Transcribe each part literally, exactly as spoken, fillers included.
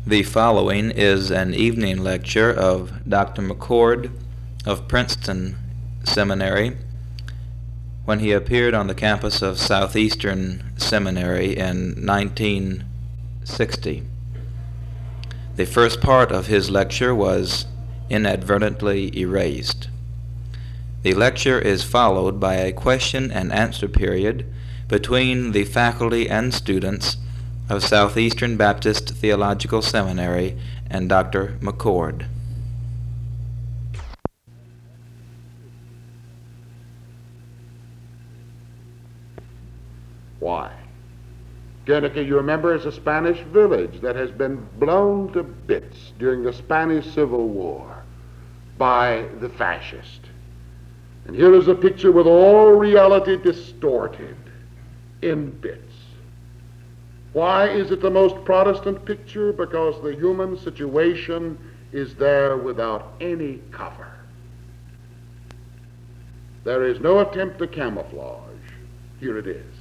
The following is an evening lecture of Doctor McCord of Princeton Seminary when he appeared on the campus of Southeastern Seminary in nineteen sixty. The first part of his lecture was inadvertently erased. The lecture is followed by a question and answer period between the faculty and students of Southeastern Baptist Theological Seminary and Doctor McCord. Why? Guernica, you remember, is a Spanish village that has been blown to bits during the Spanish Civil War by the fascist. And here is a picture with all reality distorted in bits. Why is it the most Protestant picture? Because the human situation is there without any cover. There is no attempt to camouflage. Here it is.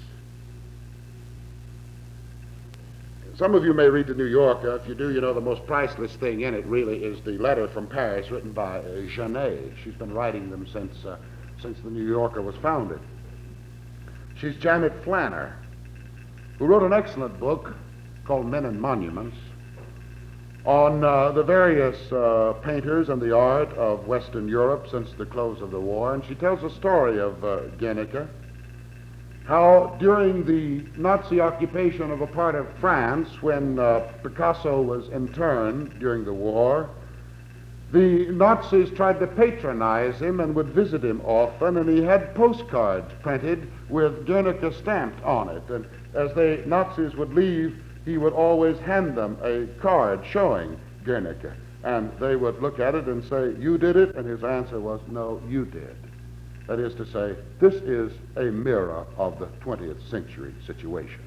Some of you may read the New Yorker. If you do, you know the most priceless thing in it really is the letter from Paris written by uh, Genet. She's been writing them since, uh, since the New Yorker was founded. She's Janet Flanner, who wrote an excellent book called Men and Monuments on uh, the various uh, painters and the art of Western Europe since the close of the war. And she tells the story of uh, Guernica, how during the Nazi occupation of a part of France, when uh, Picasso was interned during the war, the Nazis tried to patronize him and would visit him often, and he had postcards printed with Guernica stamped on it. And as the Nazis would leave, he would always hand them a card showing Guernica. And they would look at it and say, "You did it?" And his answer was, "No, you did." That is to say, this is a mirror of the twentieth century situation.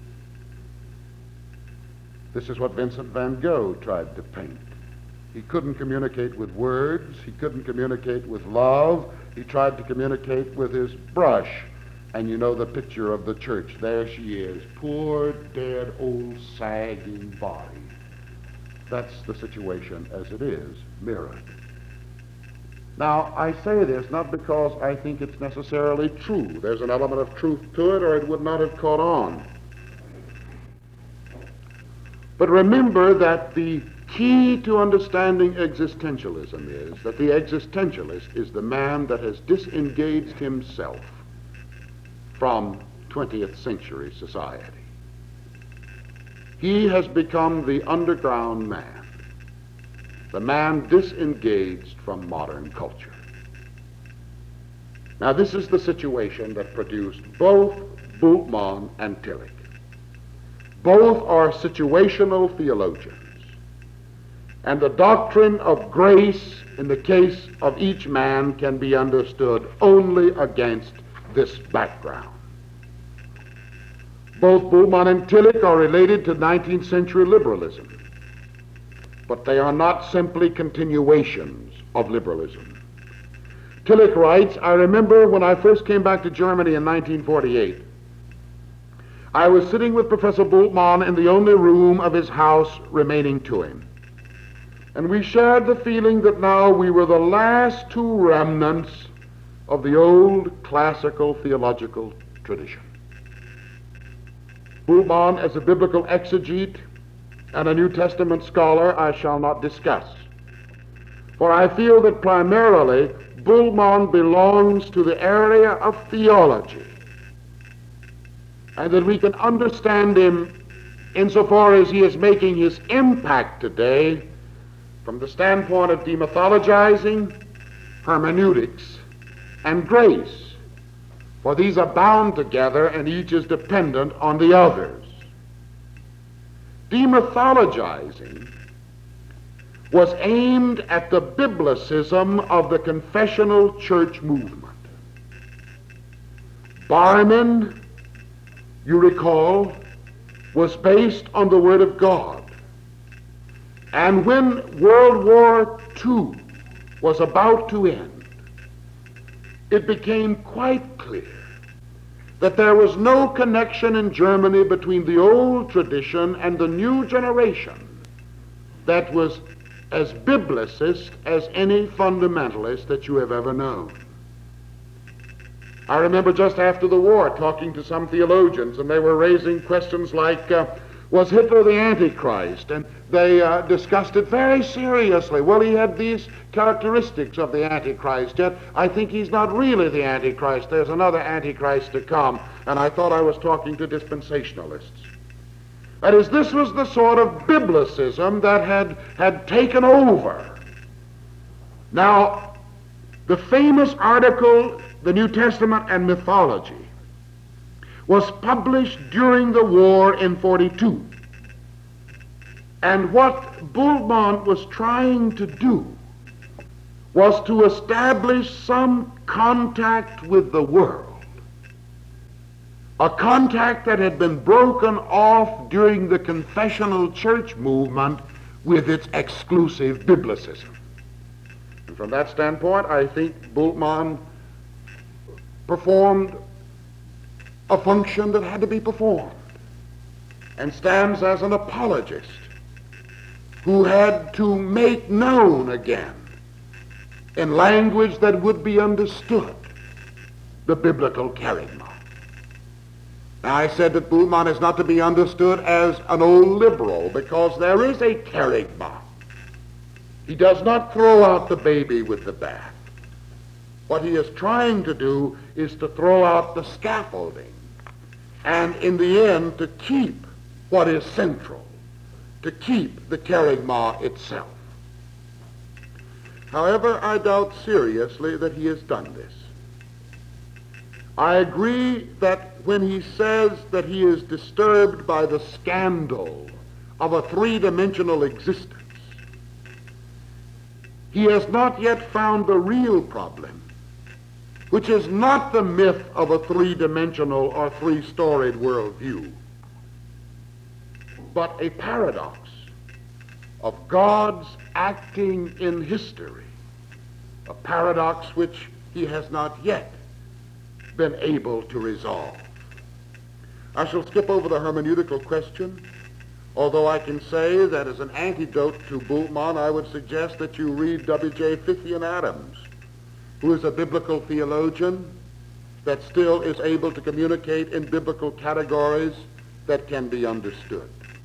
This is what Vincent van Gogh tried to paint. He couldn't communicate with words. He couldn't communicate with love. He tried to communicate with his brush. And you know the picture of the church. There she is, poor, dead, old, sagging body. That's the situation as it is, mirrored. Now, I say this not because I think it's necessarily true. There's an element of truth to it, or it would not have caught on. But remember that the key to understanding existentialism is that the existentialist is the man that has disengaged himself from twentieth century society. He has become the underground man, the man disengaged from modern culture. Now, this is the situation that produced both Bultmann and Tillich. Both are situational theologians. And the doctrine of grace in the case of each man can be understood only against this background. Both Bultmann and Tillich are related to nineteenth century liberalism, but they are not simply continuations of liberalism. Tillich writes, "I remember when I first came back to Germany in nineteen forty-eight, I was sitting with Professor Bultmann in the only room of his house remaining to him. And we shared the feeling that now we were the last two remnants of the old classical theological tradition. Bultmann, as a biblical exegete and a New Testament scholar, I shall not discuss. For I feel that primarily Bultmann belongs to the area of theology, and that we can understand him insofar as he is making his impact today from the standpoint of demythologizing, hermeneutics, and grace. For these are bound together and each is dependent on the others. Demythologizing was aimed at the biblicism of the confessional church movement. Barmen, you recall, was based on the Word of God. And when World War Two was about to end, it became quite clear that there was no connection in Germany between the old tradition and the new generation that was as biblicist as any fundamentalist that you have ever known. I remember just after the war talking to some theologians, and they were raising questions like, uh, was Hitler the Antichrist? And they uh, discussed it very seriously. Well, he had these characteristics of the Antichrist, yet I think he's not really the Antichrist. There's another Antichrist to come. And I thought I was talking to dispensationalists. That is, this was the sort of biblicism that had, had taken over. Now, the famous article, The New Testament and Mythology, was published during the war in forty-two. And what Bultmann was trying to do was to establish some contact with the world, a contact that had been broken off during the confessional church movement with its exclusive biblicism. And from that standpoint, I think Bultmann performed a function that had to be performed, and stands as an apologist who had to make known again, in language that would be understood, the biblical kerygma. Now, I said that Bultmann is not to be understood as an old liberal, because there is a kerygma. He does not throw out the baby with the bath. What he is trying to do is to throw out the scaffolding, and in the end to keep what is central, to keep the kerygma itself. However, I doubt seriously that he has done this. I agree that when he says that he is disturbed by the scandal of a three-dimensional existence, he has not yet found the real problem, which is not the myth of a three-dimensional or three-storied worldview, but a paradox of God's acting in history, a paradox which he has not yet been able to resolve. I shall skip over the hermeneutical question, although I can say that as an antidote to Bultmann, I would suggest that you read W J Fithian Adams, who is a biblical theologian that still is able to communicate in biblical categories that can be understood.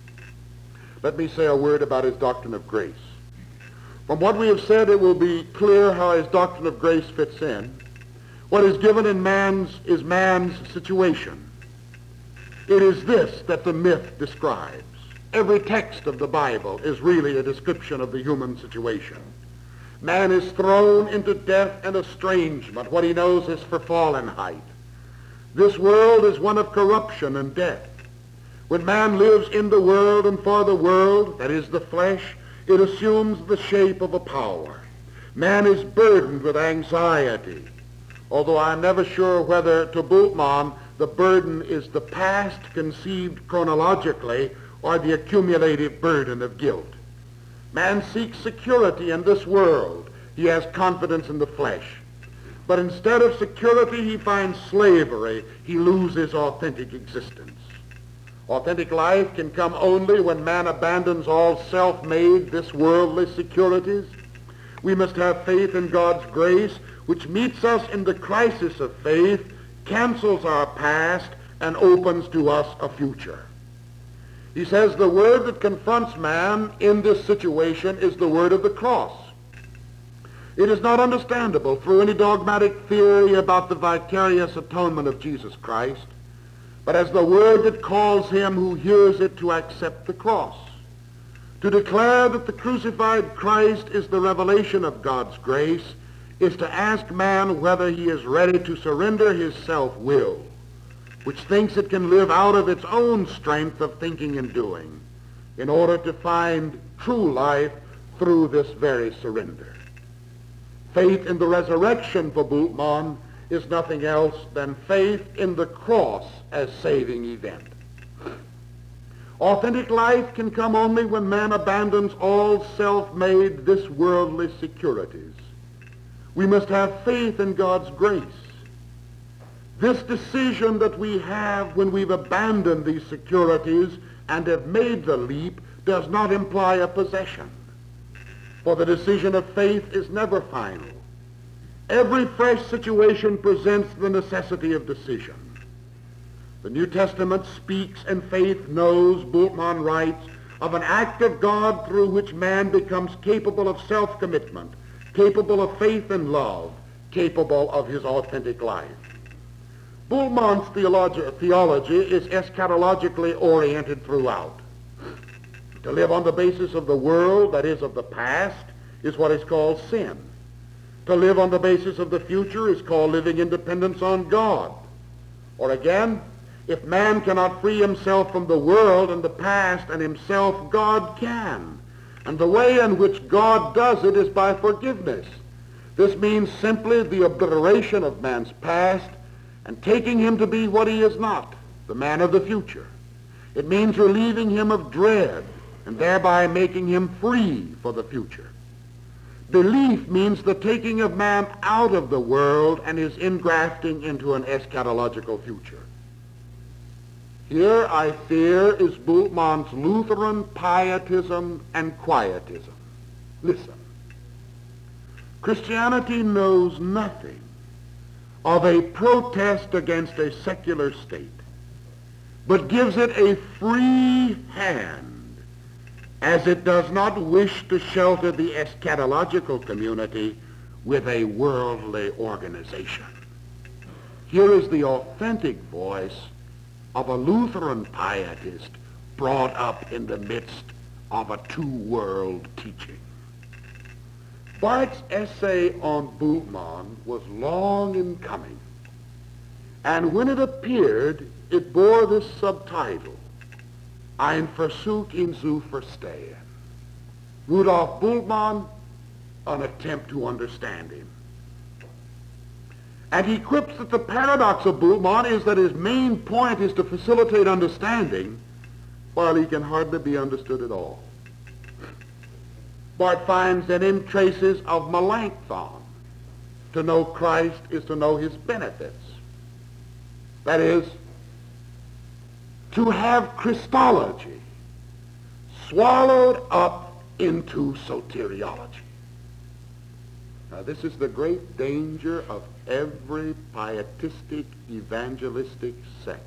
Let me say a word about his doctrine of grace. From what we have said, it will be clear how his doctrine of grace fits in. What is given in man's is man's situation. It is this that the myth describes. Every text of the Bible is really a description of the human situation. Man is thrown into death and estrangement. What he knows is verfallenheit. This world is one of corruption and death. When man lives in the world and for the world, that is the flesh, it assumes the shape of a power. Man is burdened with anxiety, although I'm never sure whether to Bultmann the burden is the past conceived chronologically or the accumulative burden of guilt. Man seeks security in this world. He has confidence in the flesh. But instead of security, he finds slavery. He loses authentic existence. Authentic life can come only when man abandons all self-made, this worldly securities. We must have faith in God's grace, which meets us in the crisis of faith, cancels our past, and opens to us a future. He says the word that confronts man in this situation is the word of the cross. It is not understandable through any dogmatic theory about the vicarious atonement of Jesus Christ, but as the word that calls him who hears it to accept the cross. To declare that the crucified Christ is the revelation of God's grace is to ask man whether he is ready to surrender his self-will, which thinks it can live out of its own strength of thinking and doing, in order to find true life through this very surrender. Faith in the resurrection for Bultmann is nothing else than faith in the cross as saving event. Authentic life can come only when man abandons all self-made, this worldly securities. We must have faith in God's grace. This decision that we have when we've abandoned these securities and have made the leap does not imply a possession, for the decision of faith is never final. Every fresh situation presents the necessity of decision. The New Testament speaks and faith knows, Bultmann writes, of an act of God through which man becomes capable of self-commitment, capable of faith and love, capable of his authentic life. Bultmann's theologi- theology is eschatologically oriented throughout. To live on the basis of the world, that is, of the past, is what is called sin. To live on the basis of the future is called living in dependence on God. Or again, if man cannot free himself from the world and the past and himself, God can. And the way in which God does it is by forgiveness. This means simply the obliteration of man's past and taking him to be what he is not, the man of the future. It means relieving him of dread and thereby making him free for the future. Belief means the taking of man out of the world and his ingrafting into an eschatological future. Here, I fear, is Bultmann's Lutheran pietism and quietism. Listen. Christianity knows nothing of a protest against a secular state, but gives it a free hand, as it does not wish to shelter the eschatological community with a worldly organization. Here is the authentic voice of a Lutheran pietist brought up in the midst of a two-world teaching. Barth's essay on Bultmann was long in coming, and when it appeared, it bore this subtitle, Ein Versuch ihn zu verstehen. Rudolf Bultmann, an attempt to understand him. And he quips that the paradox of Bultmann is that his main point is to facilitate understanding, while he can hardly be understood at all. Barth finds in him traces of Melanchthon. To know Christ is to know his benefits. That is, to have Christology swallowed up into soteriology. Now, this is the great danger of every pietistic evangelistic sect,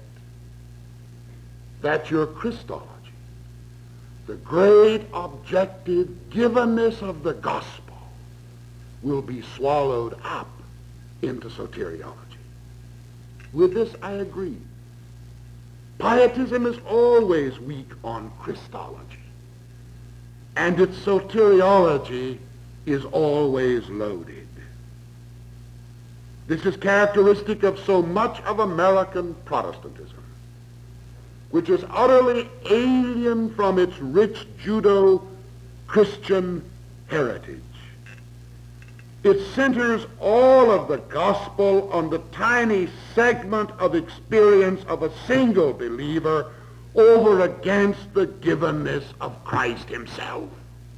that your Christology, the great objective givenness of the gospel, will be swallowed up into soteriology. With this I agree. Pietism is always weak on Christology, and its soteriology is always loaded. This is characteristic of so much of American Protestantism, which is utterly alien from its rich Judo-Christian heritage. It centers all of the gospel on the tiny segment of experience of a single believer over against the givenness of Christ himself.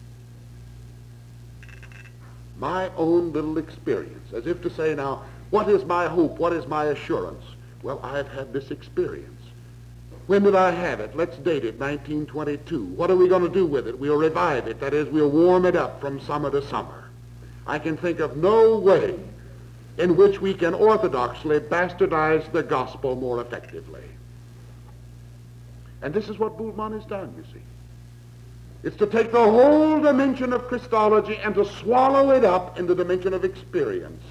My own little experience, as if to say now, what is my hope? What is my assurance? Well, I've had this experience. When did I have it? Let's date it, nineteen twenty-two. What are we going to do with it? We'll revive it. That is, we'll warm it up from summer to summer. I can think of no way in which we can orthodoxly bastardize the gospel more effectively. And this is what Bultmann has done, you see. It's to take the whole dimension of Christology and to swallow it up in the dimension of experience.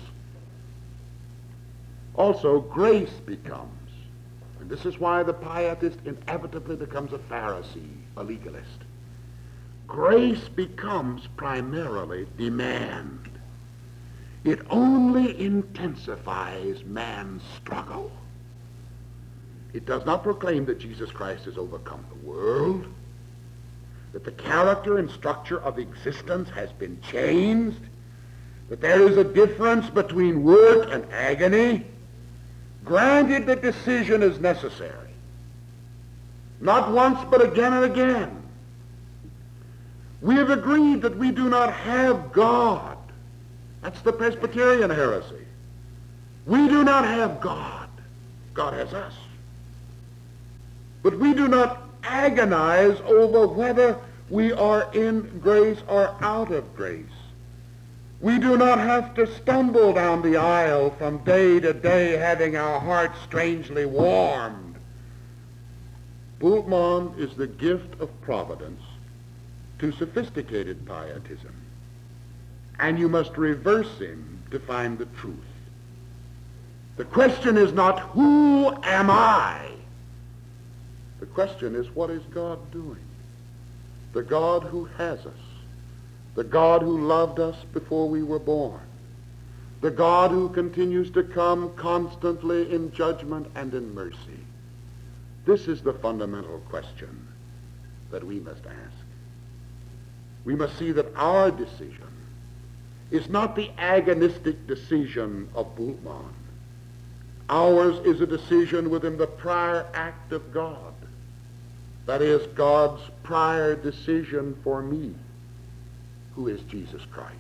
Also, grace becomes, and this is why the pietist inevitably becomes a Pharisee, a legalist. Grace becomes primarily demand. It only intensifies man's struggle. It does not proclaim that Jesus Christ has overcome the world, that the character and structure of existence has been changed, that there is a difference between work and agony. Granted that decision is necessary, not once but again and again. We have agreed that we do not have God. That's the Presbyterian heresy. We do not have God. God has us. But we do not agonize over whether We are in grace or out of grace. We do not have to stumble down the aisle from day to day having our hearts strangely warmed. Bultmann is the gift of providence to sophisticated pietism, and you must reverse him to find the truth. The question is not, who am I? The question is, what is God doing? The God who has us, the God who loved us before we were born, the God who continues to come constantly in judgment and in mercy. This is the fundamental question that we must ask. We must see that our decision is not the agonistic decision of Bultmann. Ours is a decision within the prior act of God. That is, God's prior decision for me, who is Jesus Christ.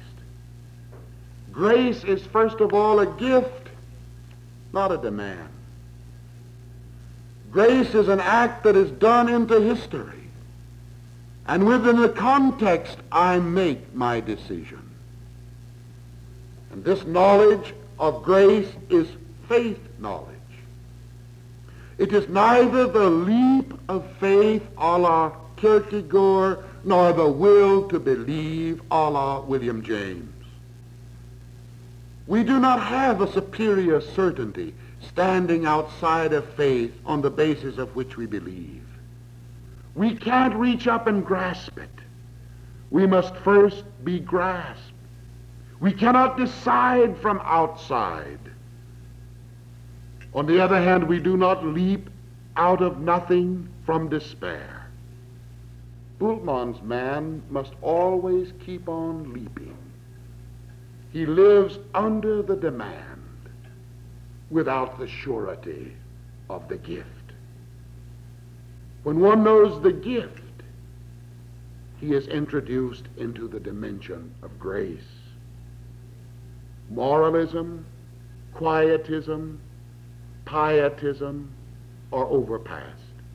Grace is first of all a gift, not a demand. Grace is an act that is done into history. And within the context, I make my decision. And this knowledge of grace is faith knowledge. It is neither the leap of faith a la Kierkegaard, nor the will to believe a la William James. We do not have a superior certainty standing outside of faith on the basis of which we believe. We can't reach up and grasp it. We must first be grasped. We cannot decide from outside. On the other hand, we do not leap out of nothing from despair. Bultmann's man must always keep on leaping. He lives under the demand without the surety of the gift. When one knows the gift, he is introduced into the dimension of grace. Moralism, quietism, pietism are overpassed.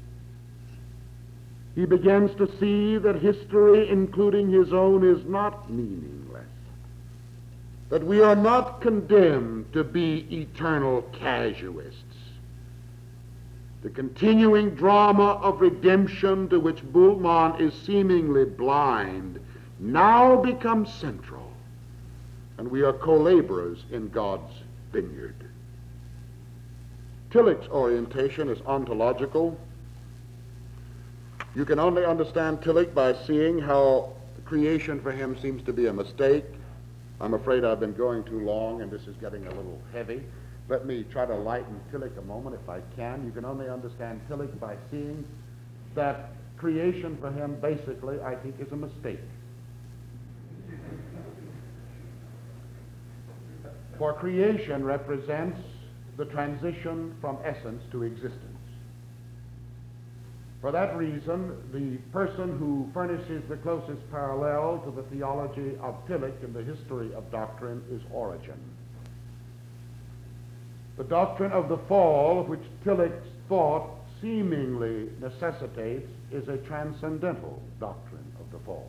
He begins to see that history, including his own, is not meaningless, that we are not condemned to be eternal casuists. The continuing drama of redemption to which Bultmann is seemingly blind now becomes central, and we are co-laborers in God's vineyard. Tillich's orientation is ontological. You can only understand Tillich by seeing how creation for him seems to be a mistake. I'm afraid I've been going too long, and this is getting a little heavy. Let me try to lighten Tillich a moment if I can. You can only understand Tillich by seeing that creation for him basically, I think, is a mistake. For creation represents the transition from essence to existence. For that reason, the person who furnishes the closest parallel to the theology of Tillich in the history of doctrine is Origen. The doctrine of the fall, which Tillich's thought seemingly necessitates, is a transcendental doctrine of the fall.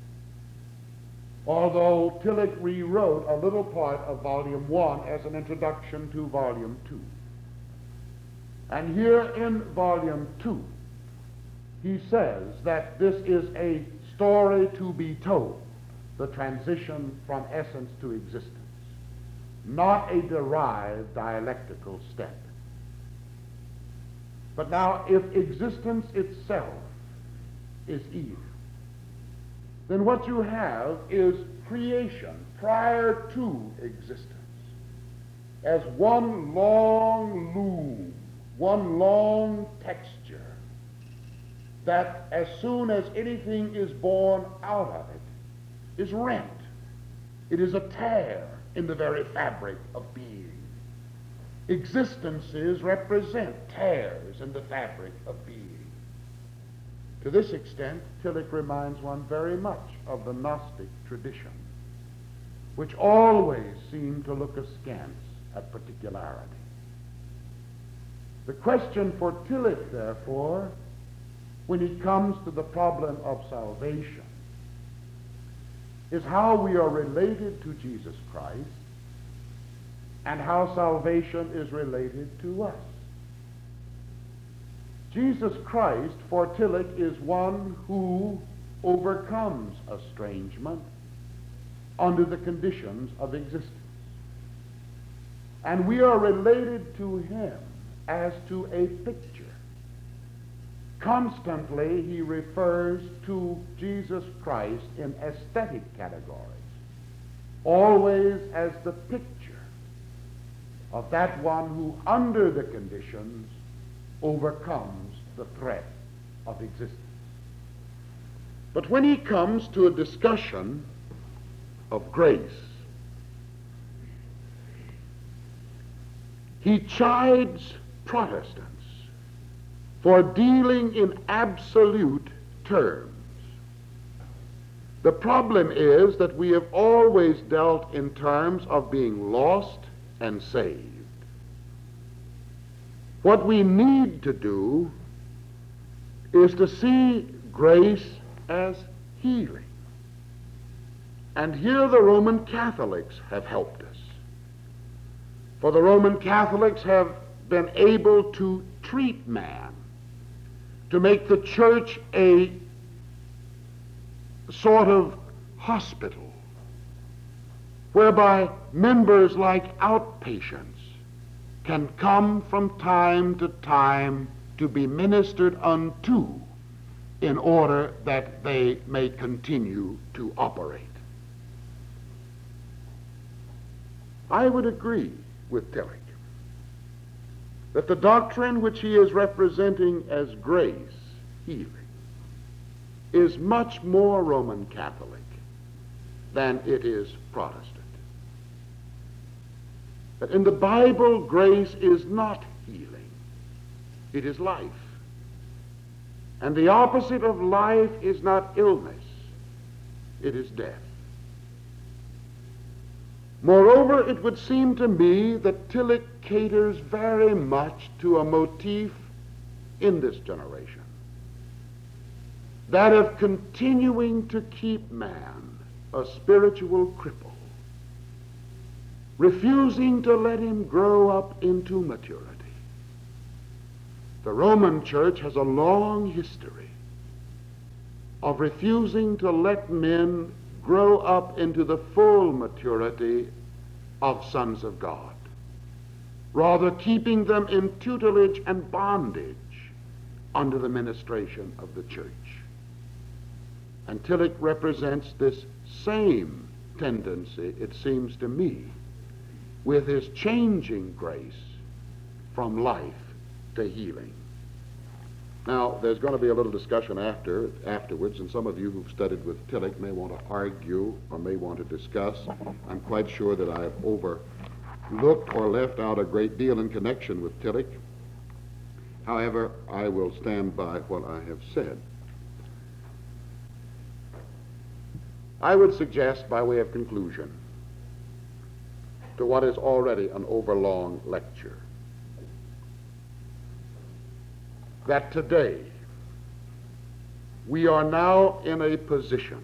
Although Tillich rewrote a little part of volume one as an introduction to volume two. And here in volume two, he says that this is a story to be told, the transition from essence to existence, not a derived dialectical step. But now, if existence itself is Eve, then what you have is creation prior to existence as one long loom, one long texture, that as soon as anything is born out of it is rent. It is a tear in the very fabric of being. Existences represent tears in the fabric of being. To this extent, Tillich reminds one very much of the Gnostic tradition, which always seemed to look askance at particularity. The question for Tillich, therefore, when it comes to the problem of salvation is how we are related to Jesus Christ and how salvation is related to us. Jesus Christ, for Tillich, is one who overcomes estrangement under the conditions of existence. And we are related to him as to a picture. Constantly he refers to Jesus Christ in aesthetic categories, always as the picture of that one who, under the conditions, overcomes the threat of existence. But when he comes to a discussion of grace, he chides Protestants for dealing in absolute terms. The problem is that we have always dealt in terms of being lost and saved. What we need to do is to see grace as healing. And here the Roman Catholics have helped us. For the Roman Catholics have been able to treat man, to make the church a sort of hospital whereby members like outpatients can come from time to time to be ministered unto in order that they may continue to operate. I would agree with Tillich that the doctrine which he is representing as grace, healing, is much more Roman Catholic than it is Protestant. But in the Bible, grace is not healing. It is life. And the opposite of life is not illness. It is death. Moreover, it would seem to me that Tillich caters very much to a motif in this generation, that of continuing to keep man a spiritual cripple, refusing to let him grow up into maturity. The Roman Church has a long history of refusing to let men grow up into the full maturity of sons of God, rather keeping them in tutelage and bondage under the ministration of the church. And Tillich represents this same tendency, it seems to me, with his changing grace from life to healing. Now, there's going to be a little discussion after, afterwards, and some of you who've studied with Tillich may want to argue or may want to discuss. I'm quite sure that I've overlooked or left out a great deal in connection with Tillich. However, I will stand by what I have said. I would suggest, by way of conclusion, to what is already an overlong lecture, that today we are now in a position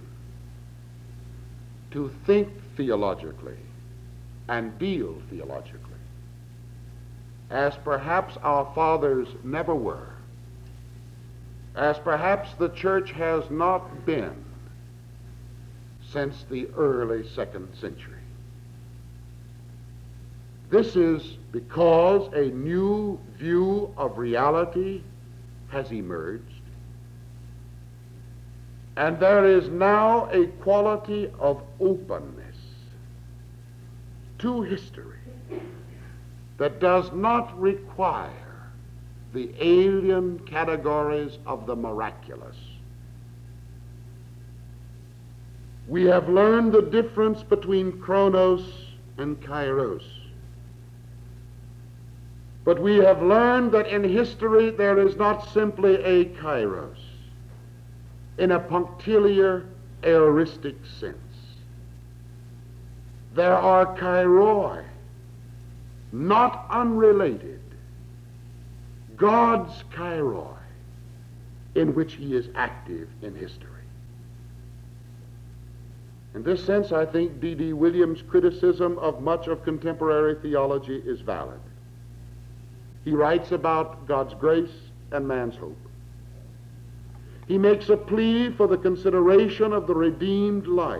to think theologically and deal theologically as perhaps our fathers never were, as perhaps the church has not been since the early second century. This is because a new view of reality has emerged, and there is now a quality of openness to history that does not require the alien categories of the miraculous. We have learned the difference between chronos and kairos. But we have learned that in history there is not simply a kairos in a punctiliar aoristic sense. There are kairoi, not unrelated, God's kairoi, in which he is active in history. In this sense, I think D D Williams' criticism of much of contemporary theology is valid. He writes about God's grace and man's hope. He makes a plea for the consideration of the redeemed life,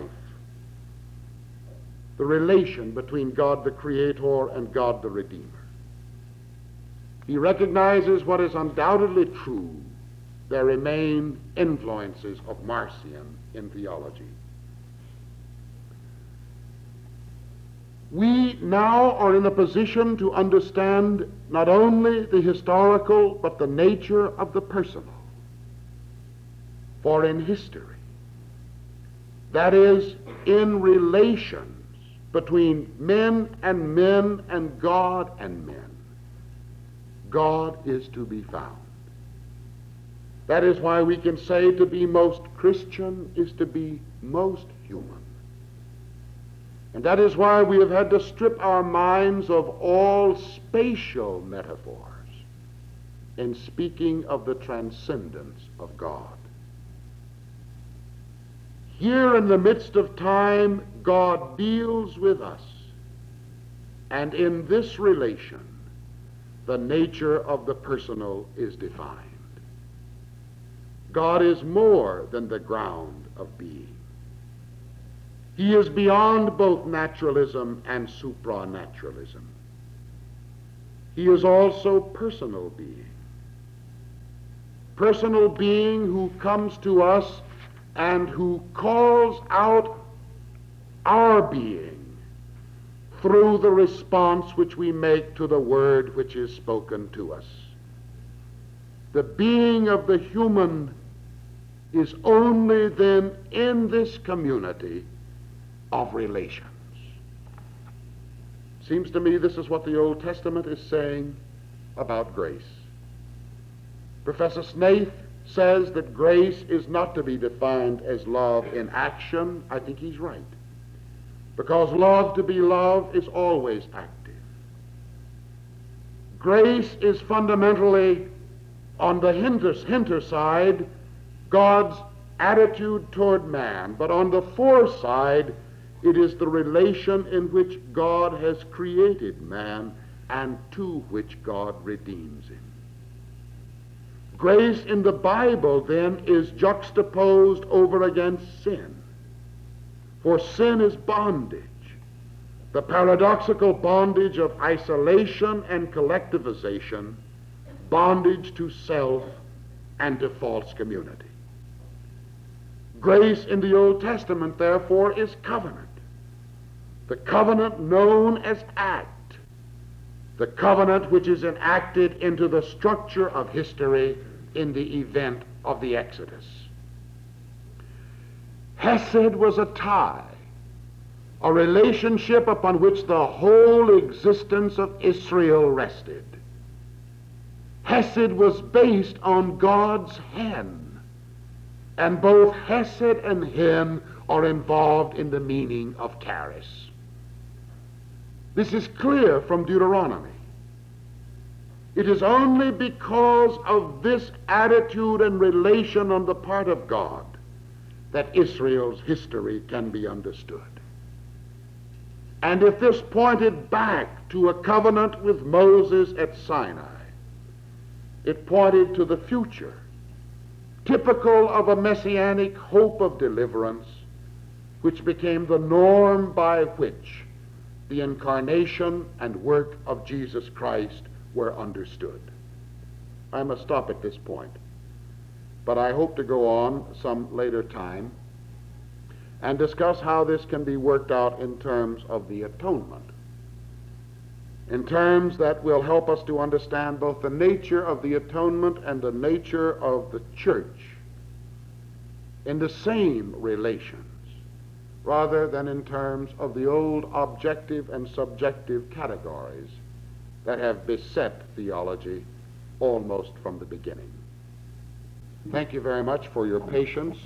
the relation between God the Creator and God the Redeemer. He recognizes what is undoubtedly true. There remain influences of Marcion in theology. We now are in a position to understand not only the historical, but the nature of the personal. For in history, that is, in relations between men and men and God and men, God is to be found. That is why we can say to be most Christian is to be most human. And that is why we have had to strip our minds of all spatial metaphors in speaking of the transcendence of God. Here in the midst of time, God deals with us, and in this relation, the nature of the personal is defined. God is more than the ground of being. He is beyond both naturalism and supranaturalism. He is also personal being. Personal being who comes to us and who calls out our being through the response which we make to the word which is spoken to us. The being of the human is only then in this community of relations. Seems to me this is what the Old Testament is saying about grace. Professor Snaith says that grace is not to be defined as love in action. I think he's right, because love to be love is always active. Grace is fundamentally, on the hinder, hinder side, God's attitude toward man, but on the fore side, it is the relation in which God has created man and to which God redeems him. Grace in the Bible, then, is juxtaposed over against sin. For sin is bondage, the paradoxical bondage of isolation and collectivization, bondage to self and to false community. Grace in the Old Testament, therefore, is covenant. The covenant known as act. The covenant which is enacted into the structure of history in the event of the Exodus. Hesed was a tie, a relationship upon which the whole existence of Israel rested. Hesed was based on God's hen, and both Hesed and hen are involved in the meaning of charis. This is clear from Deuteronomy. It is only because of this attitude and relation on the part of God that Israel's history can be understood. And if this pointed back to a covenant with Moses at Sinai, it pointed to the future, typical of a messianic hope of deliverance, which became the norm by which the incarnation and work of Jesus Christ were understood. I must stop at this point, but I hope to go on some later time and discuss how this can be worked out in terms of the atonement, in terms that will help us to understand both the nature of the atonement and the nature of the church in the same relations, rather than in terms of the old objective and subjective categories that have beset theology almost from the beginning. Thank you very much for your patience.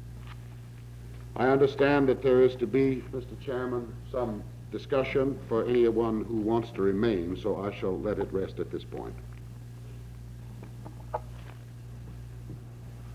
I understand that there is to be, Mister Chairman, some discussion for anyone who wants to remain, so I shall let it rest at this point.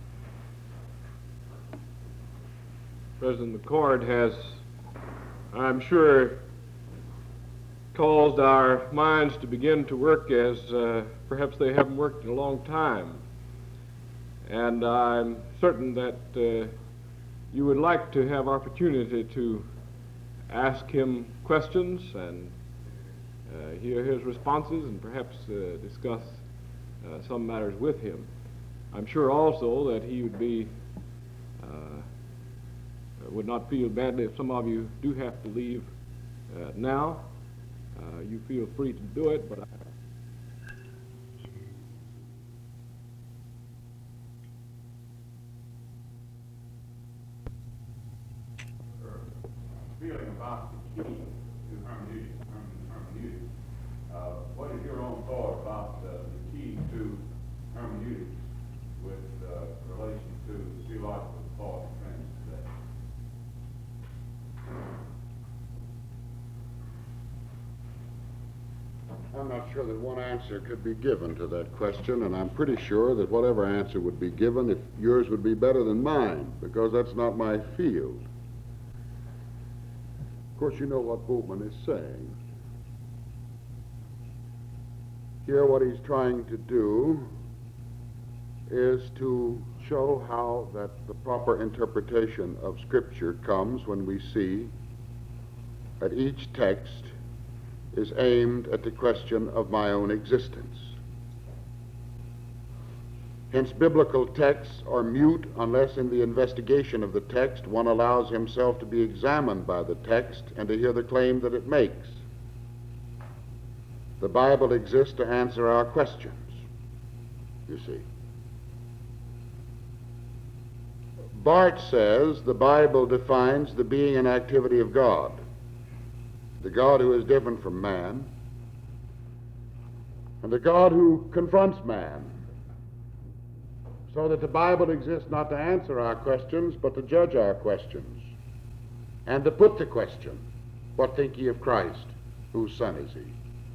President McCord has, I'm sure, caused our minds to begin to work as uh, perhaps they haven't worked in a long time. And I'm certain that uh, you would like to have opportunity to ask him questions and uh, hear his responses and perhaps uh, discuss uh, some matters with him. I'm sure also that he would be uh, would not feel badly if some of you do have to leave uh, now. Uh, you feel free to do it, but I feeling about the key to hermeneutics. hermeneutics. Uh, what is your own thought about uh, the key to hermeneutics with uh, relation to the theological thought of trends today? I'm not sure that one answer could be given to that question, and I'm pretty sure that whatever answer would be given, if yours would be better than mine, because that's not my field. Of course, you know what Bultmann is saying. Here, what he's trying to do is to show how that the proper interpretation of Scripture comes when we see that each text is aimed at the question of my own existence. Hence, biblical texts are mute unless in the investigation of the text one allows himself to be examined by the text and to hear the claim that it makes. The Bible exists to answer our questions, you see. Barth says the Bible defines the being and activity of God, the God who is different from man, and the God who confronts man, so that the Bible exists not to answer our questions, but to judge our questions, and to put the question, what think ye of Christ? Whose son is he?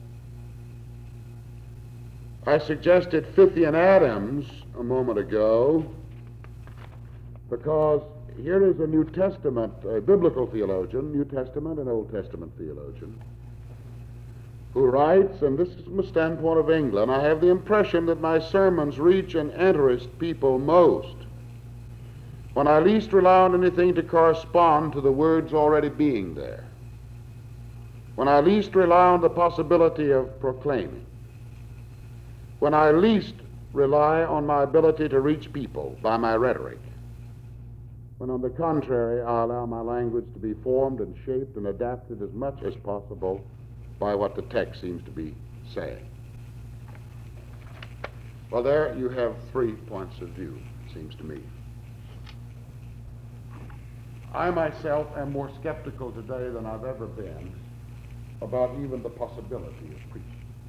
I suggested Fithian Adams a moment ago because here is a New Testament, a biblical theologian, New Testament and Old Testament theologian, who writes, and this is from the standpoint of England, I have the impression that my sermons reach and interest people most when I least rely on anything to correspond to the words already being there, when I least rely on the possibility of proclaiming, when I least rely on my ability to reach people by my rhetoric, when on the contrary I allow my language to be formed and shaped and adapted as much as possible by what the text seems to be saying. Well, there you have three points of view, it seems to me. I myself am more skeptical today than I've ever been about even the possibility of preaching.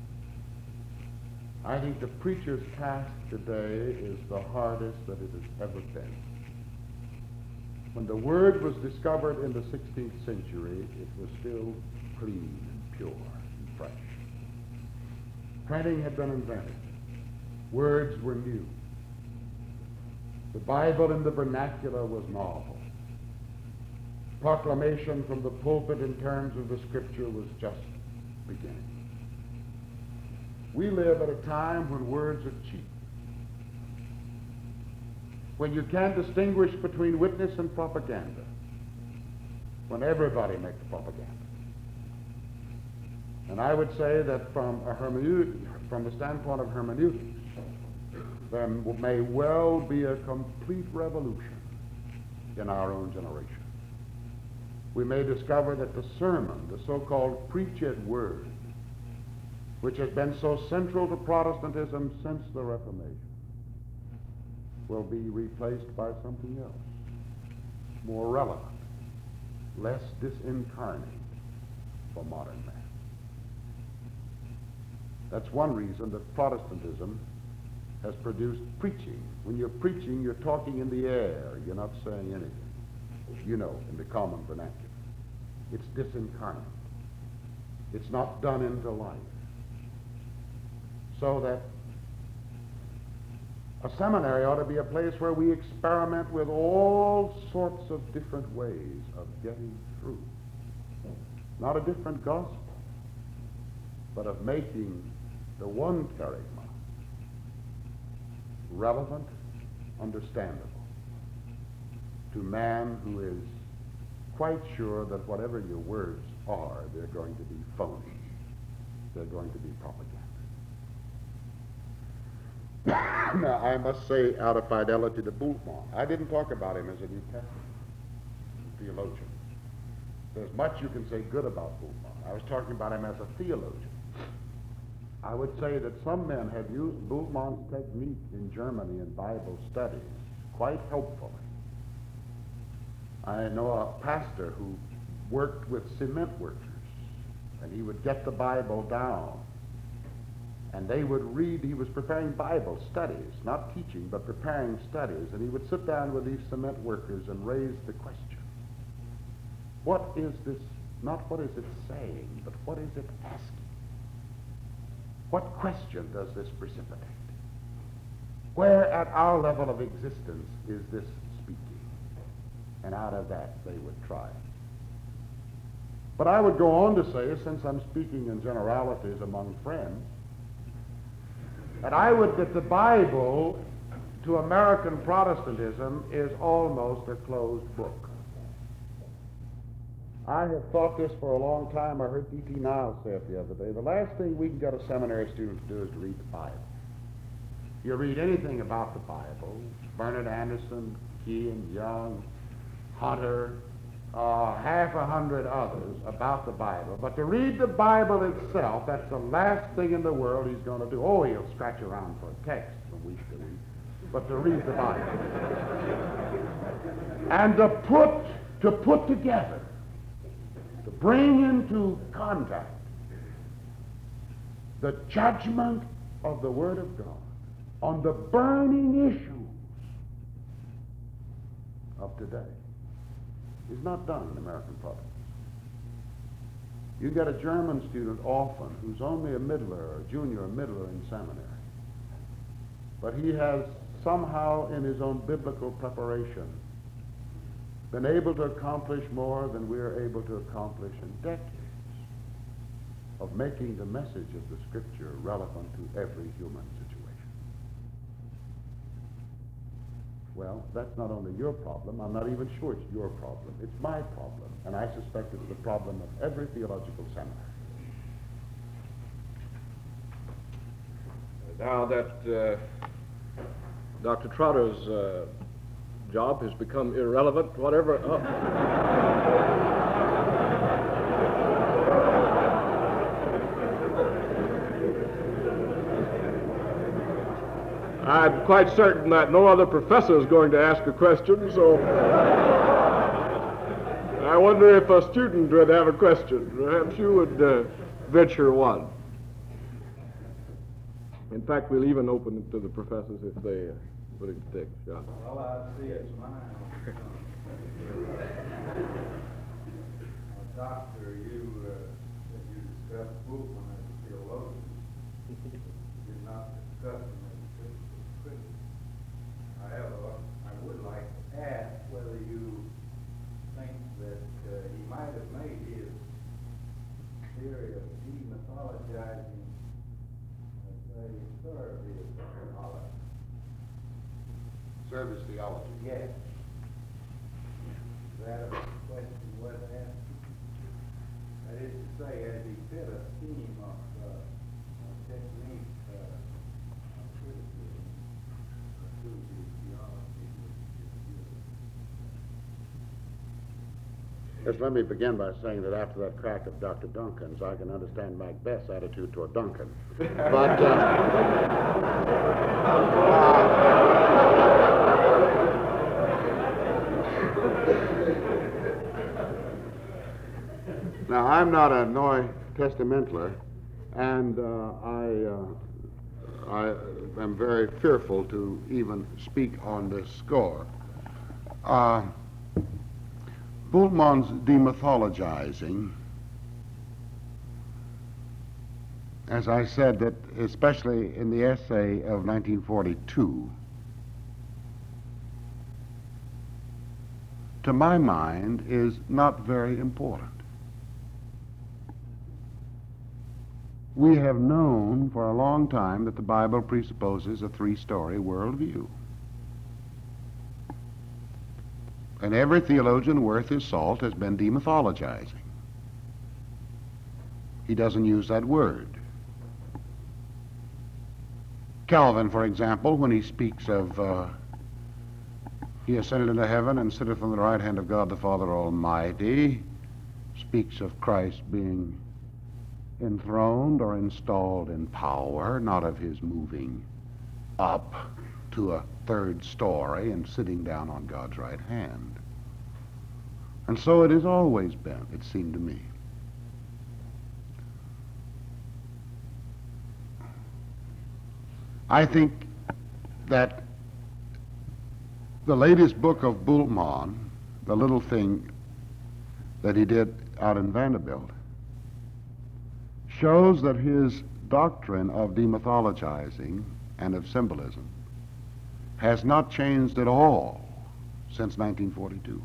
I think the preacher's task today is the hardest that it has ever been. When the Word was discovered in the sixteenth century, it was still clean and pure and fresh. Printing had been invented. Words were new. The Bible in the vernacular was novel. Proclamation from the pulpit in terms of the Scripture was just beginning. We live at a time when words are cheap, when you can't distinguish between witness and propaganda, when everybody makes propaganda. And I would say that from a hermeneutic, from the standpoint of hermeneutics, there may well be a complete revolution in our own generation. We may discover that the sermon, the so-called preached word, which has been so central to Protestantism since the Reformation, will be replaced by something else, more relevant, less disincarnate for modern man. That's one reason that Protestantism has produced preaching. When you're preaching, you're talking in the air. You're not saying anything, you know, in the common vernacular. It's disincarnate. It's not done into life. So that A seminary ought to be a place where we experiment with all sorts of different ways of getting through. Not a different gospel, but of making the one kerygma relevant, understandable to man who is quite sure that whatever your words are, they're going to be phony. They're going to be propaganda. Now, I must say, out of fidelity to Bultmann, I didn't talk about him as a New Testament theologian. There's much you can say good about Bultmann. I was talking about him as a theologian. I would say that some men have used Bultmann's technique in Germany in Bible studies quite helpfully. I know a pastor who worked with cement workers, and he would get the Bible down, and they would read. He was preparing Bible studies, not teaching, but preparing studies, and he would sit down with these cement workers and raise the question, what is this, not what is it saying, but what is it asking? What question does this precipitate? Where at our level of existence is this speaking? And out of that they would try. But I would go on to say, since I'm speaking in generalities among friends, that I would, that the Bible to American Protestantism is almost a closed book. I have thought this for a long time. I heard D T Niles say it the other day. The last thing we can get a seminary student to do is to read the Bible. You read anything about the Bible, Bernard Anderson, Kean, Young, Hunter, uh, half a hundred others about the Bible. But to read the Bible itself, that's the last thing in the world he's going to do. Oh, he'll scratch around for a text from week to week. But to read the Bible. And to put, to put together, to bring into contact the judgment of the Word of God on the burning issues of today is not done in American Protestantism. You get a German student often who's only a middler or a junior or middler in seminary, but he has somehow in his own biblical preparation been able to accomplish more than we are able to accomplish in decades of making the message of the Scripture relevant to every human situation. Well, that's not only your problem. I'm not even sure it's your problem. It's my problem, and I suspect it's the problem of every theological seminary. Now that uh, Doctor Trotter's uh, job has become irrelevant, whatever. Oh. I'm quite certain that no other professor is going to ask a question, so I wonder if a student would have a question. Perhaps you would uh, venture one. In fact, we'll even open it to the professors if they uh, would like to take a shot. Well, I see it's mine. uh, doctor, you, uh, you discussed Bultmann as a theologian. You did not discuss him as a Christian. However, I would like to ask whether you think that uh, he might have made his theory of demythologizing a service theology. Service theology. Yes. Is that a question worth asking? That is to say, as he fit a scheme of uh, a technique uh, of criticism to the theology which is Yes, let me begin by saying that after that crack of Doctor Duncan's, I can understand Macbeth's attitude toward Duncan. But uh, now I'm not a Neue Testamentler, and uh, I uh, I am very fearful to even speak on this score. Uh, Bultmann's demythologizing, as I said, that especially in the essay of nineteen forty-two, to my mind, is not very important. We have known for a long time that the Bible presupposes a three-story worldview. And every theologian worth his salt has been demythologizing. He doesn't use that word. Calvin, for example, when he speaks of uh, he ascended into heaven and sitteth on the right hand of God the Father Almighty, speaks of Christ being enthroned or installed in power, not of his moving up to a third story and sitting down on God's right hand. And so it has always been, it seemed to me. I think that the latest book of Bultmann, the little thing that he did out in Vanderbilt, shows that his doctrine of demythologizing and of symbolism has not changed at all since nineteen forty-two.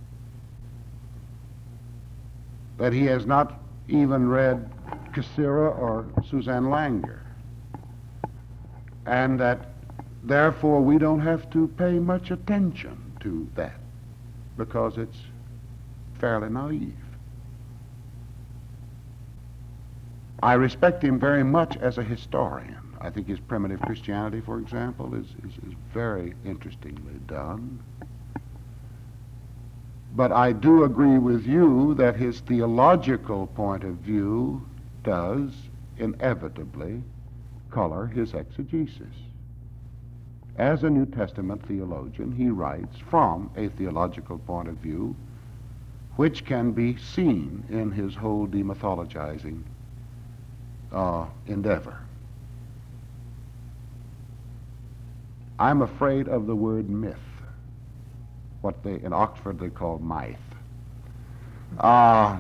That he has not even read Cassira or Suzanne Langer. And that therefore we don't have to pay much attention to that because it's fairly naive. I respect him very much as a historian. I think his Primitive Christianity, for example, is, is, is very interestingly done. But I do agree with you that his theological point of view does inevitably color his exegesis. As a New Testament theologian, he writes from a theological point of view which can be seen in his whole demythologizing uh, endeavor. I'm afraid of the word myth, what they in Oxford they call myth. Uh,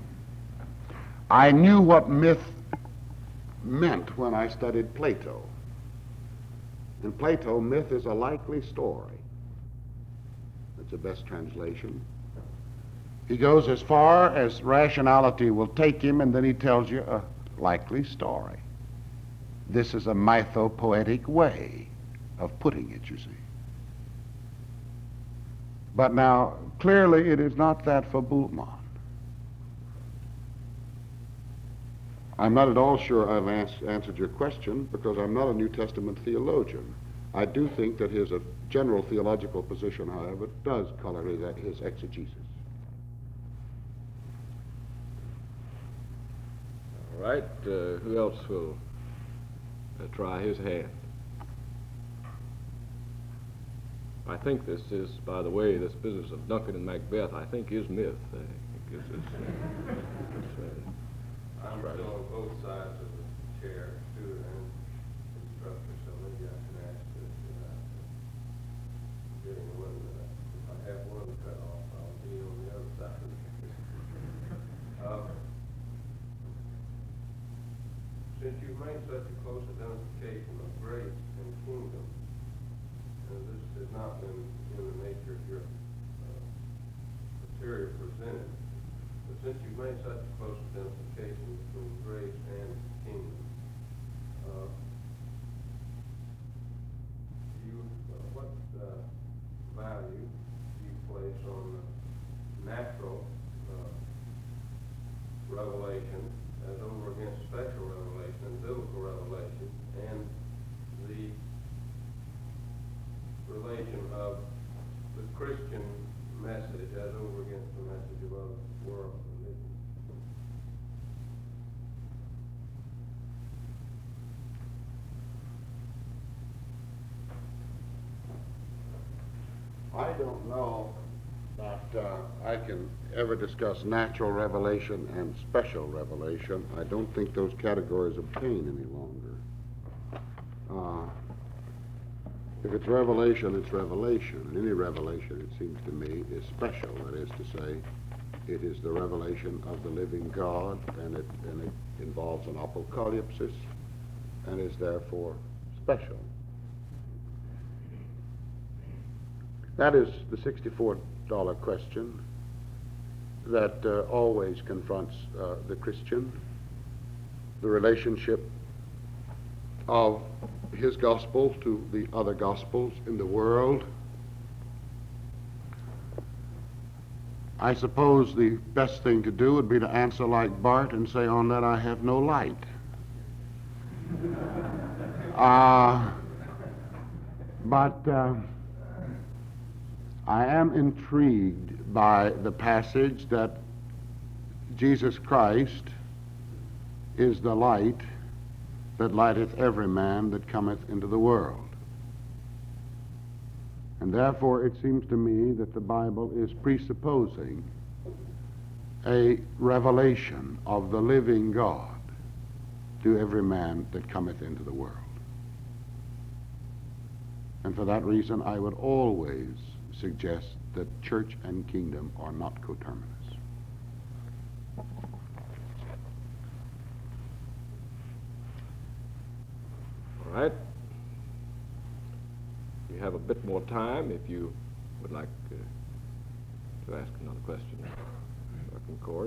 I knew what myth meant when I studied Plato. In Plato, myth is a likely story. That's the best translation. He goes as far as rationality will take him, and then he tells you a likely story. This is a mythopoetic way of putting it, you see. But now, clearly it is not that for Bultmann. I'm not at all sure I've ans- answered your question because I'm not a New Testament theologian. I do think that his uh, general theological position, however, does color his, his exegesis. All right, uh, who else will uh, try his hand? I think this is, by the way, this business of Duncan and Macbeth, I think is myth. I think it's, it's, it's, uh, I'm still on both sides of the chair, student and instructor, so maybe I can ask this without getting one. Uh, if I have one cut off, I'll be on the other side of the chair. uh, since you've made such a close identification of grace and kingdom, and this has not been in the nature of your uh, material presented, but since you've made such a close identification between grace and kingdom, uh, you, uh, what uh, value do you place on the natural uh, revelation as over against special revelation and biblical revelation, and the relation of the Christian message as over against the message of other world religions? I don't know that uh, I can ever discuss natural revelation and special revelation. I don't think those categories obtain any longer. Uh, if it's revelation, it's revelation. And any revelation, it seems to me, is special. That is to say, it is the revelation of the living God, and it, and it involves an apocalypsis, and is therefore special. That is the sixty-fourth dollar question that uh, always confronts uh, the Christian, the relationship of his gospel to the other gospels in the world. I suppose the best thing to do would be to answer like Bart and say, on that I have no light. uh, but uh, I am intrigued by the passage that Jesus Christ is the light that lighteth every man that cometh into the world. And therefore it seems to me that the Bible is presupposing a revelation of the living God to every man that cometh into the world. And for that reason I would always suggest that church and kingdom are not coterminous. All right. You have a bit more time if you would like uh, to ask another question, Doctor McCord.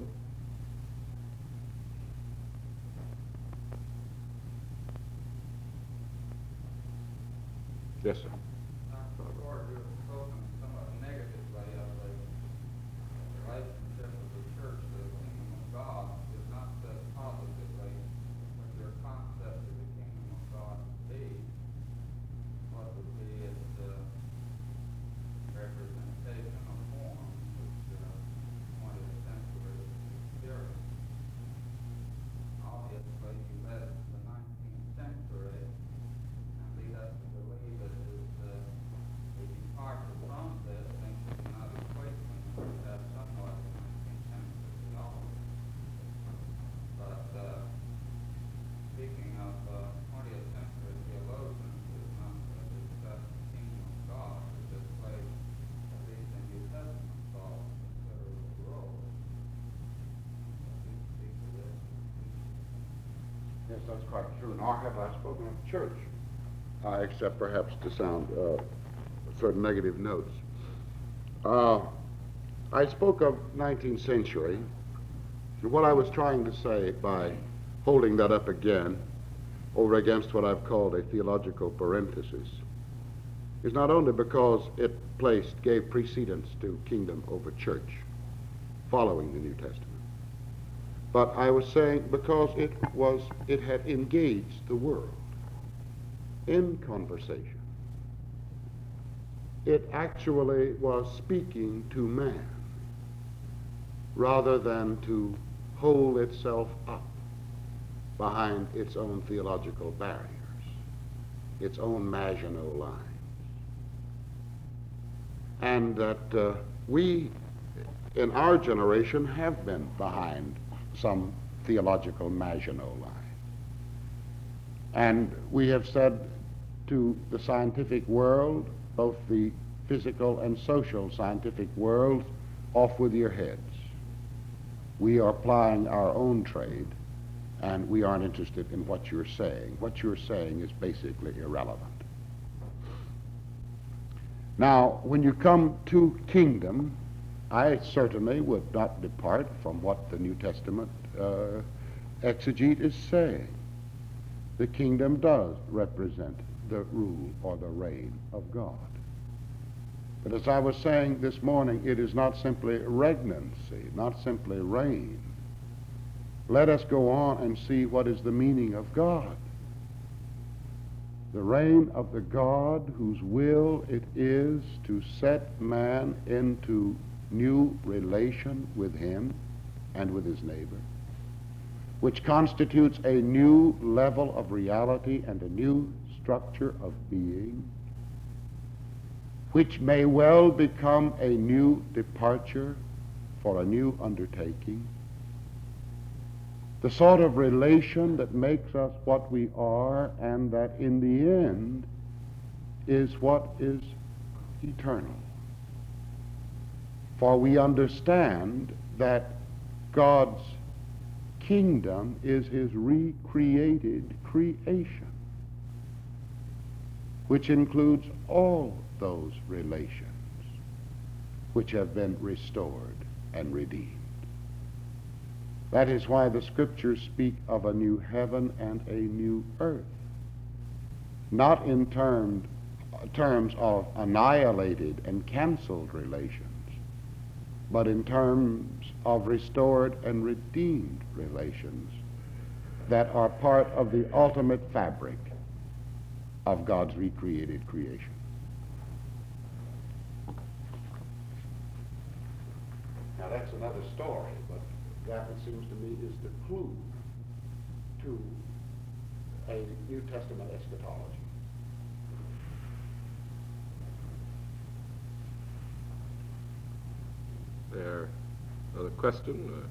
Yes, sir. Doctor McCord, you have spoken somewhat negatively of the relationship of the church to the kingdom of God. You have not said positively what your concept of the kingdom of God would be. What would be its uh, representation or form, which uh, twentieth century experience. Obviously, you led the nineteenth century and lead us to believe that as uh, we depart from this, things that cannot equate when we have somewhat of nineteenth century theology. But uh, speaking of uh, twentieth century theologians, is not uh, discuss the kingdom of God, which has played, at least in New Testament thought, a considerable role. Please speak to this. Yes, that's quite true. Nor have I spoken of the church, uh, except perhaps to sound uh, certain negative notes. Uh, I spoke of nineteenth century. What I was trying to say by holding that up again over against what I've called a theological parenthesis is not only because it placed, gave precedence to kingdom over church following the New Testament, but I was saying because it was, it had engaged the world in conversation. It actually was speaking to man rather than to hold itself up behind its own theological barriers, its own Maginot lines. And that uh, we, in our generation, have been behind some theological Maginot line. And we have said to the scientific world, both the physical and social scientific world, off with your heads. We are plying our own trade, and we aren't interested in what you're saying. What you're saying is basically irrelevant. Now, when you come to kingdom, I certainly would not depart from what the New Testament uh, exegete is saying. The kingdom does represent the rule or the reign of God. But as I was saying this morning, it is not simply regnancy, not simply reign. Let us go on and see what is the meaning of God. The reign of the God whose will it is to set man into new relation with him and with his neighbor, which constitutes a new level of reality and a new structure of being, which may well become a new departure for a new undertaking, the sort of relation that makes us what we are and that in the end is what is eternal. For we understand that God's kingdom is his recreated creation, which includes all those relations which have been restored and redeemed. That is why the Scriptures speak of a new heaven and a new earth, not in term, terms of annihilated and canceled relations, but in terms of restored and redeemed relations that are part of the ultimate fabric of God's recreated creation. Now that's another story, but that, it seems to me, is the clue to a New Testament eschatology. There, another question? Uh,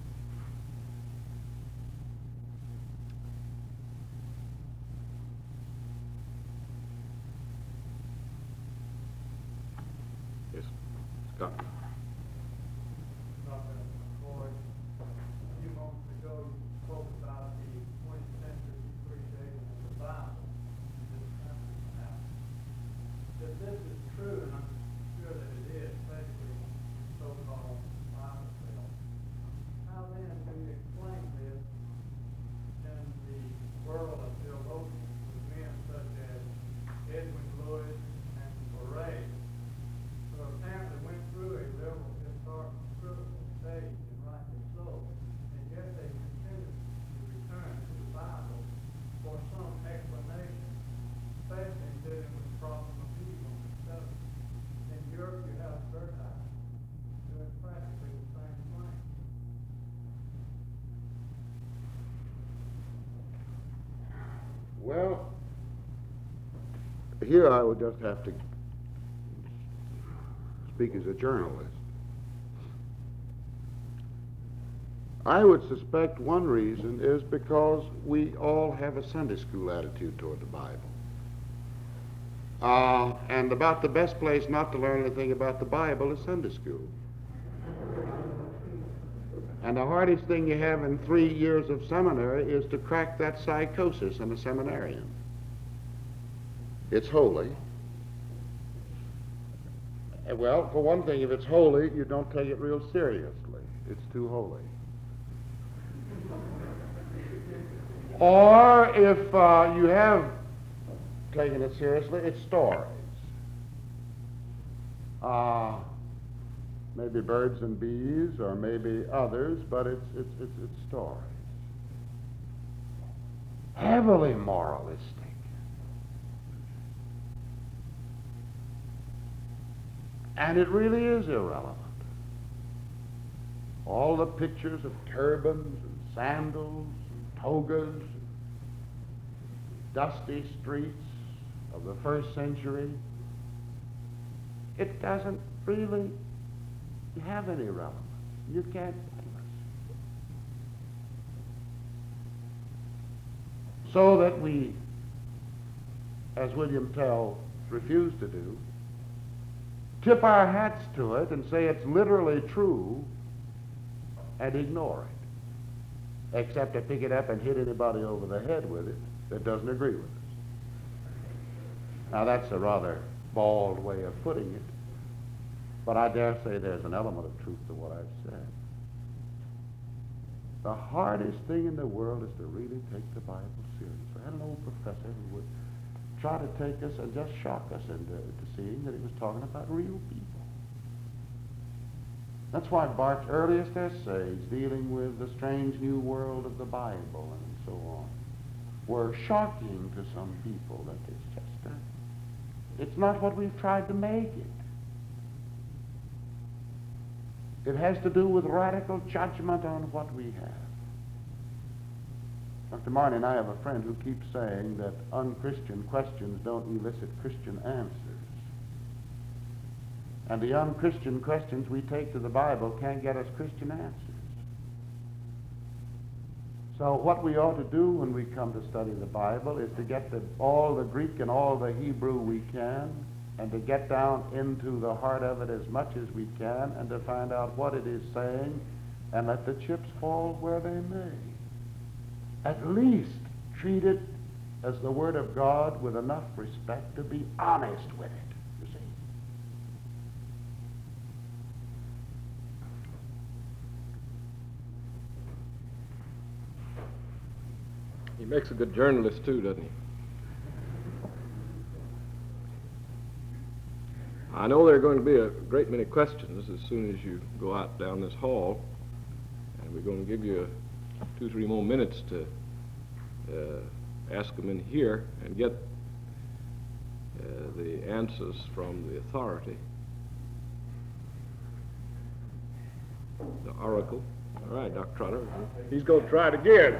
yes, Scott. Doctor McCoy, a few moments ago you spoke about the twentieth century appreciation of the Bible in this country now. If this is true, and I'm sure that it is, especially so-called Bible film, how then do you explain this in the world of theologians with men such as Edwin Lewis and Moray, who apparently went through a liberal historical critical stage, and rightly so, and yet they continue to return to the Bible for some explanation, especially in dealing with the problem of evil and stuff. In Europe, you have Bertha doing practically the same thing. Well, here I would just have to speak as a journalist. I would suspect one reason is because we all have a Sunday school attitude toward the Bible. Uh, and about the best place not to learn anything about the Bible is Sunday school. And the hardest thing you have in three years of seminary is to crack that psychosis in a seminarian. It's holy. Uh, Well, for one thing, if it's holy, you don't take it real seriously. It's too holy. Or if uh, you have taken it seriously, it's stories. Uh, maybe birds and bees, or maybe others, but it's it's it's, it's stories. Heavily moralistic. And it really is irrelevant. All the pictures of turbans and sandals and togas, dusty streets of the first century, it doesn't really have any relevance. You can't blame us. So that we, as William Tell refused to do, tip our hats to it and say it's literally true and ignore it, except to pick it up and hit anybody over the head with it that doesn't agree with us. Now that's a rather bald way of putting it, but I dare say there's an element of truth to what I've said. The hardest thing in the world is to really take the Bible seriously. I had an old professor who would try to take us and just shock us into to seeing that he was talking about real people. That's why Barth's earliest essays dealing with the strange new world of the Bible and so on were shocking to some people, that it's just a, it's not what we've tried to make it. It has to do with radical judgment on what we have. Doctor Marney and I have a friend who keeps saying that unchristian questions don't elicit Christian answers. And the unchristian questions we take to the Bible can't get us Christian answers. So what we ought to do when we come to study the Bible is to get the, all the Greek and all the Hebrew we can, and to get down into the heart of it as much as we can, and to find out what it is saying, and let the chips fall where they may. At least treat it as the Word of God with enough respect to be honest with it, you see. makes a good journalist, too, doesn't he? I know there are going to be a great many questions as soon as you go out down this hall, and we're going to give you a, two, three more minutes to uh, ask them in here and get uh, the answers from the authority, the oracle. All right, Doctor Trotter. He's going to try it again.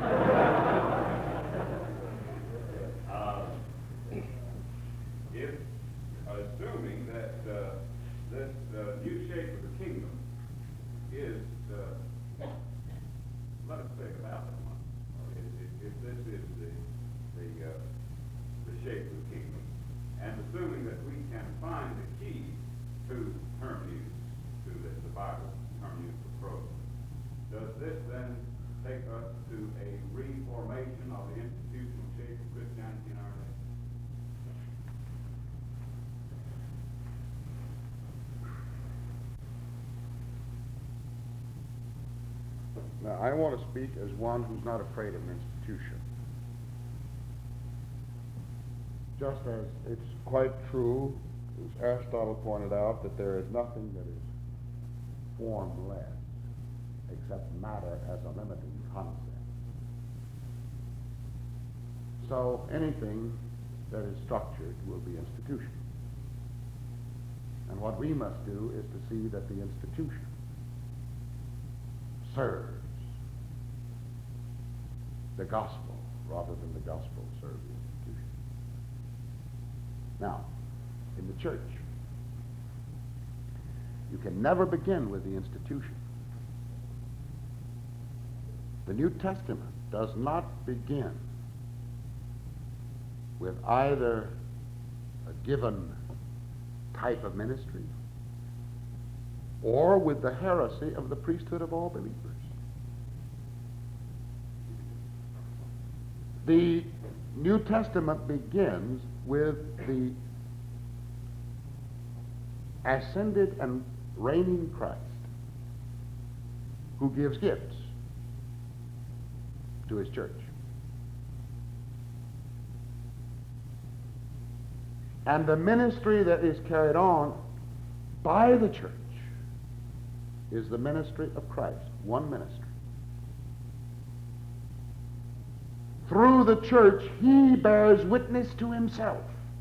Uh, if, assuming that uh, this uh, new shape of the kingdom is, uh, let us say, about one, or if, if, if this is the the, uh, the shape of the kingdom, and assuming that we can find the key to hermeneutics, to the, the Bible hermeneutical approach, does this then take us to a reformation of the institutional shape of Christianity in our day? Now, I want to speak as one who's not afraid of an institution. Just as it's quite true, as Aristotle pointed out, that there is nothing that is formless except matter as a limiting concept. So anything that is structured will be institution. And what we must do is to see that the institution serves the gospel rather than the gospel serve the institution. Now, in the church, you can never begin with the institution. The New Testament does not begin with either a given type of ministry or with the heresy of the priesthood of all believers. The New Testament begins with the ascended and reigning Christ, who gives gifts to his church. And the ministry that is carried on by the church is the ministry of Christ, one ministry. Through the church, he bears witness to himself.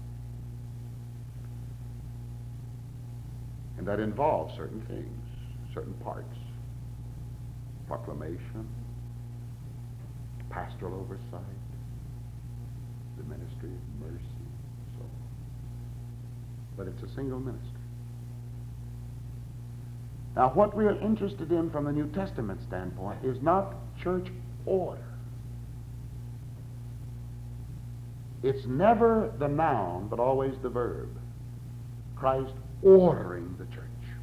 And that involves certain things, certain parts. Proclamation, pastoral oversight, the ministry of mercy, and so on. But it's a single ministry. Now, what we are interested in from the New Testament standpoint is not church order. It's never the noun, but always the verb. Christ ordering the church.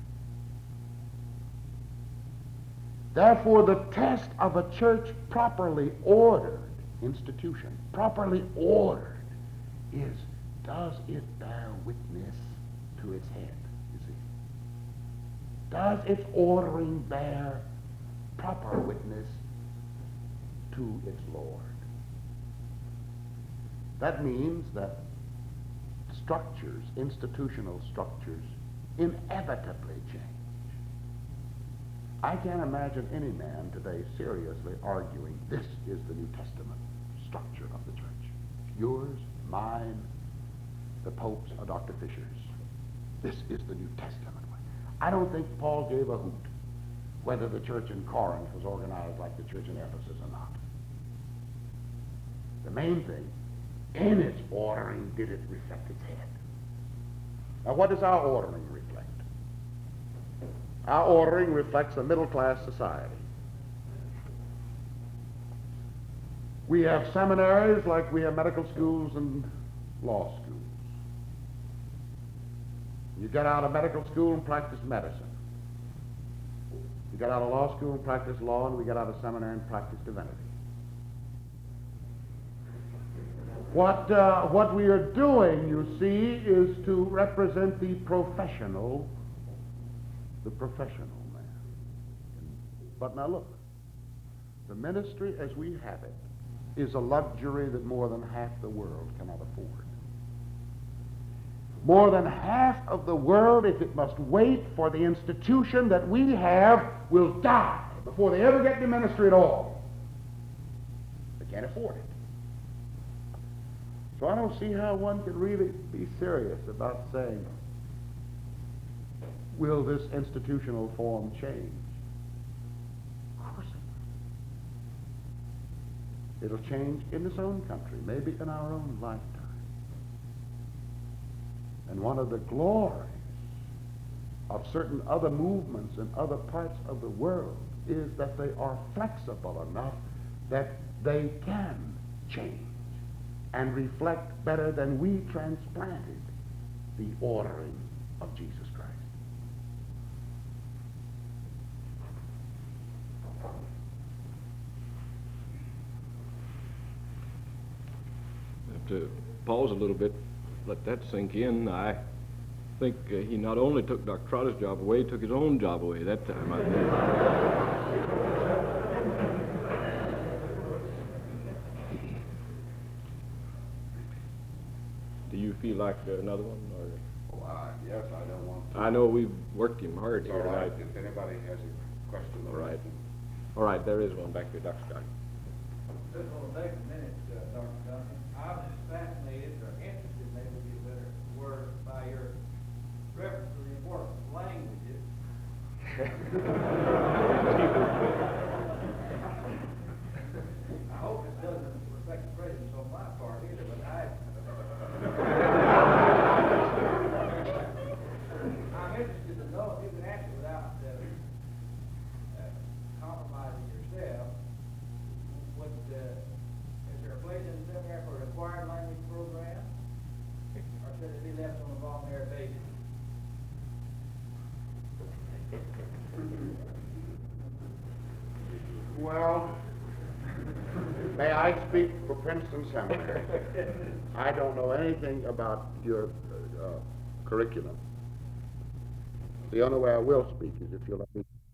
Therefore, the test of a church properly ordered institution, properly ordered, is does it bear witness to its head, you see? Does its ordering bear proper witness to its Lord? That means that structures, institutional structures, inevitably change. I can't imagine any man today seriously arguing this is the New Testament structure of the church. Yours, mine, the Pope's, or Doctor Fisher's. This is the New Testament way. I don't think Paul gave a hoot whether the church in Corinth was organized like the church in Ephesus or not. The main thing, in its ordering, did it reflect its head. Now, what does our ordering reflect? Our ordering reflects a middle-class society. We have seminaries like we have medical schools and law schools. You get out of medical school and practice medicine. You get out of law school and practice law, and we get out of seminary and practice divinity. What, uh, what we are doing, you see, is to represent the professional, the professional man. But now look, the ministry as we have it is a luxury that more than half the world cannot afford. More than half of the world, if it must wait for the institution that we have, will die before they ever get to ministry at all. They can't afford it. So I don't see how one can really be serious about saying, will this institutional form change? Of course it will. It'll change in its own country, maybe in our own lifetime. And one of the glories of certain other movements in other parts of the world is that they are flexible enough that they can change and reflect better than we transplanted the ordering of Jesus Christ. I have to pause a little bit, let that sink in. I think uh, he not only took Doctor Trotter's job away, he took his own job away that time, I think. Do you feel like another one? Or? Oh, uh, yes, I don't want to. I know we've worked him hard It's here all right. tonight. If anybody has a question. All right. All right, there is one back here, Doctor Scott. This will take a minute, uh, Doctor Duncan. I was fascinated or interested, maybe would be a better word, by your reference to the importance of languages. I hope this doesn't reflect the prejudice on my part either, but I. I'm interested to know if you can answer without uh, uh, compromising yourself. What, uh, is there a place in the seminary for a required language program? Or should it be left on a voluntary basis? Well, may I speak for Princeton Seminary? I don't know anything about your uh, curriculum. The only way I will speak is if you'll let me